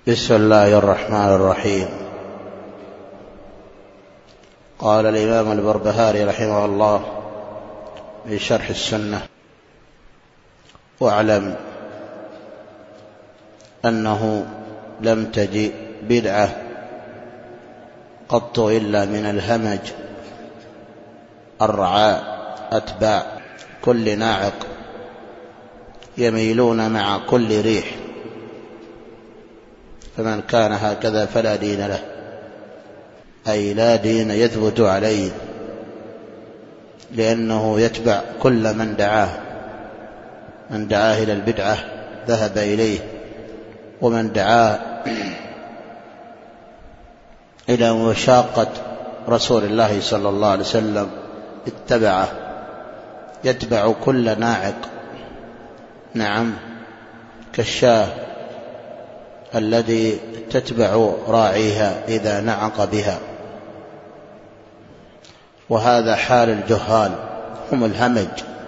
بسم الله الرحمن الرحيم. قال الإمام البربهاري رحمه الله في شرح السنة: واعلم أنه لم تجئ بدعة قط إلا من الهمج الرعاء أتباع كل ناعق يميلون مع كل ريح، فمن كان هكذا فلا دين له، أي لا دين يثبت عليه، لأنه يتبع كل من دعاه. من دعاه إلى البدعة ذهب إليه، ومن دعاه إلى مشاقة رسول الله صلى الله عليه وسلم اتبعه. يتبع كل ناعق، نعم، كالشاة الذي تتبع راعيها إذا نعق بها. وهذا حال الجهال، هم الهمج.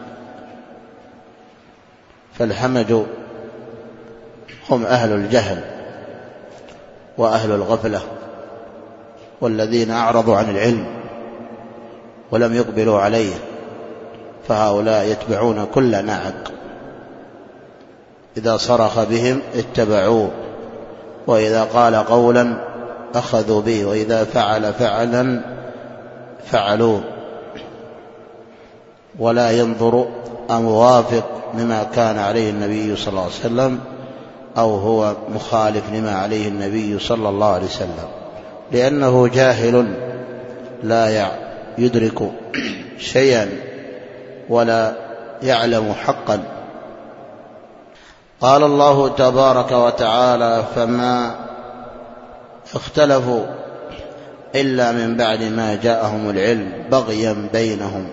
فالهمج هم أهل الجهل وأهل الغفلة، والذين أعرضوا عن العلم ولم يقبلوا عليه، فهؤلاء يتبعون كل ناعق. إذا صرخ بهم اتبعوه، وإذا قال قولا أخذوا به، وإذا فعل فعلا فعلوه، ولا ينظر أموافق لما كان عليه النبي صلى الله عليه وسلم أو هو مخالف لما عليه النبي صلى الله عليه وسلم، لأنه جاهل لا يدرك شيئا ولا يعلم حقا. قال الله تبارك وتعالى: فما اختلفوا إلا من بعد ما جاءهم العلم بغيا بينهم.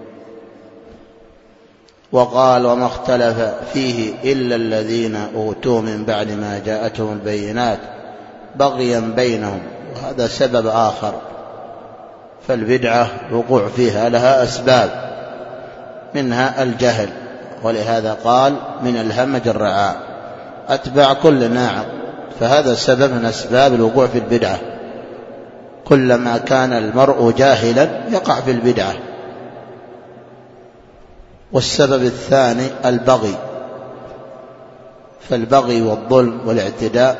وقال: وما اختلف فيه إلا الذين أوتوا من بعد ما جاءتهم البينات بغيا بينهم. وهذا سبب آخر. فالبدعة الوقوع فيها لها أسباب، منها الجهل، ولهذا قال: من الهمج الرعاء أتبع كل ناعق. فهذا سبب من أسباب الوقوع في البدعة. كلما كان المرء جاهلا يقع في البدعة. والسبب الثاني البغي. فالبغي والظلم والاعتداء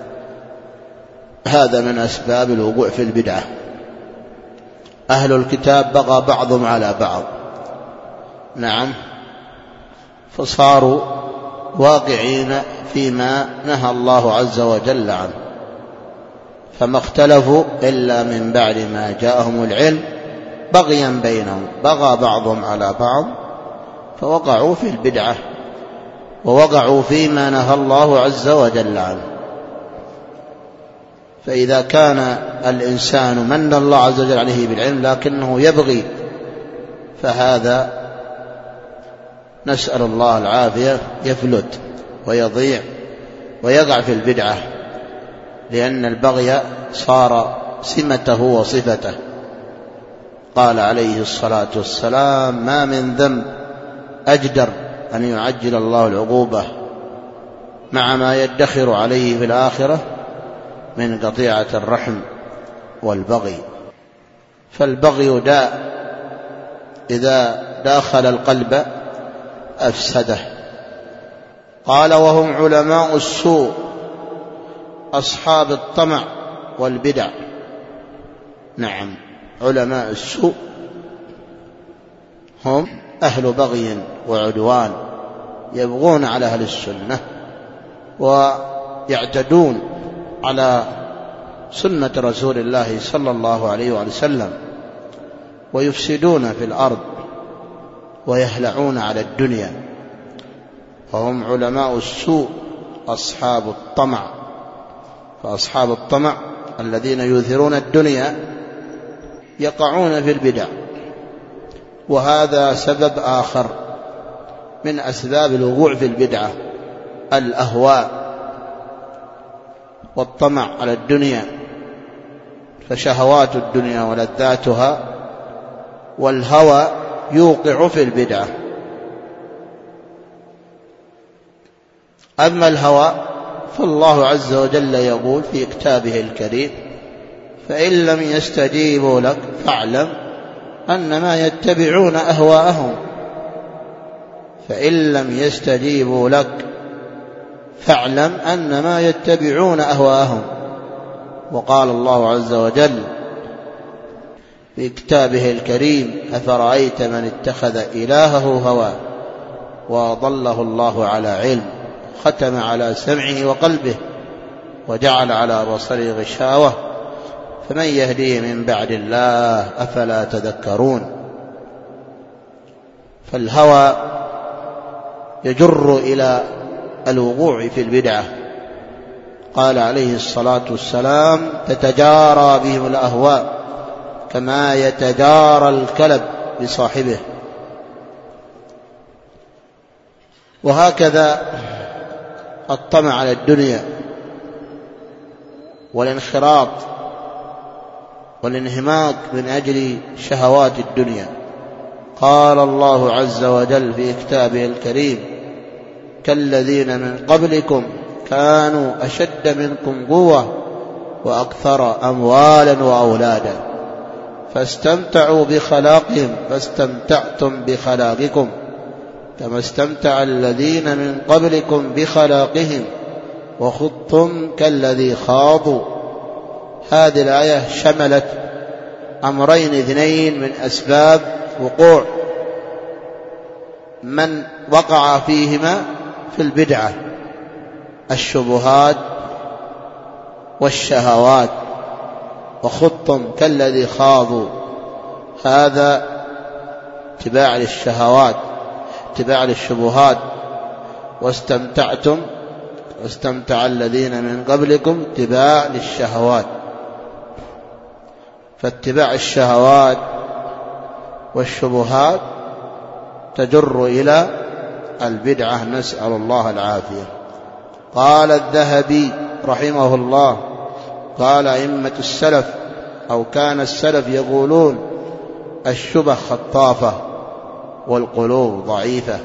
هذا من أسباب الوقوع في البدعة. أهل الكتاب بغى بعضهم على بعض، نعم، فصاروا واقعين فيما نهى الله عز وجل عنه. فما اختلفوا إلا من بعد ما جاءهم العلم بغيا بينهم، بغى بعضهم على بعض فوقعوا في البدعة، ووقعوا فيما نهى الله عز وجل عنه. فإذا كان الإنسان من الله عز وجل عليه بالعلم لكنه يبغي، فهذا نسأل الله العافية يفلت ويضيع ويقع في البدعة، لأن البغي صار سمته وصفته. قال عليه الصلاة والسلام: ما من ذنب أجدر أن يعجل الله العقوبة مع ما يدخر عليه في الآخرة من قطيعة الرحم والبغي. فالبغي داء إذا داخل القلب أفسده. قال: وهم علماء السوء أصحاب الطمع والبدع. نعم، علماء السوء هم أهل بغي وعدوان، يبغون على أهل السنة ويعتدون على سنة رسول الله صلى الله عليه وسلم، ويفسدون في الأرض ويهلعون على الدنيا. فهم علماء السوء أصحاب الطمع. فأصحاب الطمع الذين يؤثرون الدنيا يقعون في البدع. وهذا سبب آخر من أسباب الوقوع في البدعة: الأهواء والطمع على الدنيا. فشهوات الدنيا ولذاتها والهوى يوقع في البدعة. أما الهوى فالله عز وجل يقول في كتابه الكريم: فإن لم يستجيبوا لك فاعلم أنما يتبعون أهواءهم. فإن لم يستجيبوا لك فاعلم أنما يتبعون أهواءهم. وقال الله عز وجل في كتابه الكريم: أفرأيت من اتخذ إلهه هواه وأضله الله على علم ختم على سمعه وقلبه وجعل على بصره غشاوة فمن يهديه من بعد الله أفلا تذكرون. فالهوى يجر إلى الوقوع في البدعة. قال عليه الصلاة والسلام: تتجارى بهم الأهواء كما يتجارى الكلب بصاحبه. وهكذا الطمع على الدنيا والانخراط والانهماك من أجل شهوات الدنيا. قال الله عز وجل في كتابه الكريم: كالذين من قبلكم كانوا أشد منكم قوة وأكثر أموالا وأولادا فاستمتعوا بخلاقهم فاستمتعتم بخلاقكم كما استمتع الذين من قبلكم بخلاقهم وخضتم كالذي خاضوا. هذه الآية شملت أمرين اثنين من أسباب وقوع من وقع فيهما في البدعة: الشبهات والشهوات. وخضتم كالذي خاضوا، هذا اتباع للشهوات اتباع للشبهات. واستمتعتم واستمتع الذين من قبلكم اتباع للشهوات. فاتباع الشهوات والشبهات تجر إلى البدعة، نسأل الله العافية. قال الذهبي رحمه الله: قال أئمة السلف أو كان السلف يقولون: الشبه خطافة والقلوب ضعيفة.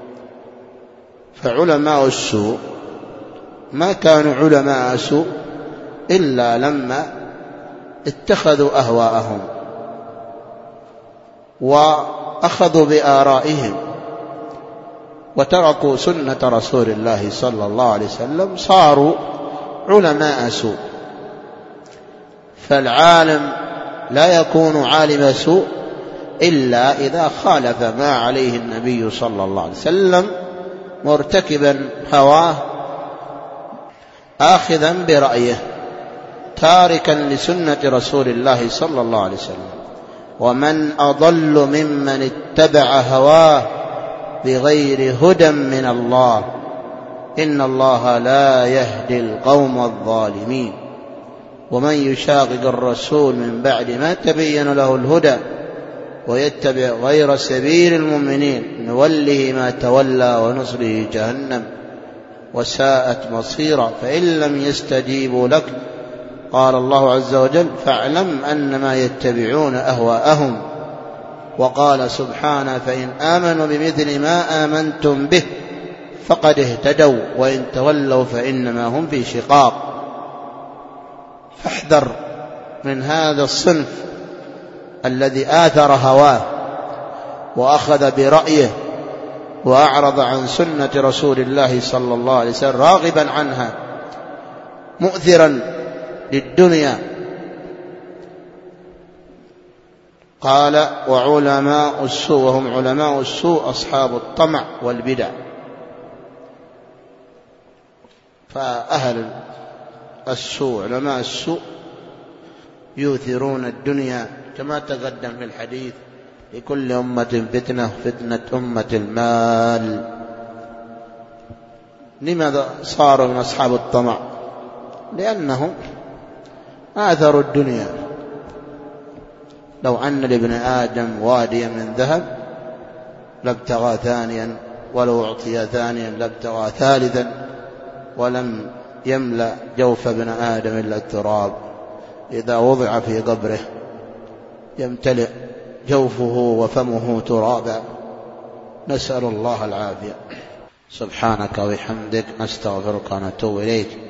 فعلماء السوء ما كانوا علماء سوء إلا لما اتخذوا أهواءهم وأخذوا بآرائهم وتركوا سنة رسول الله صلى الله عليه وسلم، صاروا علماء سوء. فالعالم لا يكون عالم سوء إلا إذا خالف ما عليه النبي صلى الله عليه وسلم، مرتكبا هواه، آخذا برأيه، تاركا لسنة رسول الله صلى الله عليه وسلم. ومن أضل ممن اتبع هواه بغير هدى من الله إن الله لا يهدي القوم الظالمين. ومن يشاقق الرسول من بعد ما تبين له الهدى ويتبع غير سبيل المؤمنين نوله ما تولى ونصره جهنم وساءت مصيرا. فإن لم يستجيبوا لك قال الله عز وجل: فاعلم أنما يتبعون أهواءهم. وقال سبحانه: فإن آمنوا بمثل ما آمنتم به فقد اهتدوا وإن تولوا فإنما هم في شقاق. فاحذر من هذا الصنف الذي آثر هواه وأخذ برأيه وأعرض عن سنة رسول الله صلى الله عليه وسلم راغبا عنها مؤثرا للدنيا. قال: وعلماء السوء، وهم علماء السوء أصحاب الطمع والبدع. فأهل السوء علماء السوء يؤثرون الدنيا كما تقدم في الحديث: لكل أمة فتنة، فتنة أمة المال. لماذا صاروا من أصحاب الطمع؟ لأنهم آثروا الدنيا. لو أن لابن آدم واديا من ذهب لابتغى ثانيا، ولو أعطي ثانيا لابتغى ثالثا، ولم يملأ جوف ابن آدم إلا التراب. إذا وضع في قبره يمتلئ جوفه وفمه ترابا، نسأل الله العافية. سبحانك وبحمدك نستغفرك ونتوب إليك.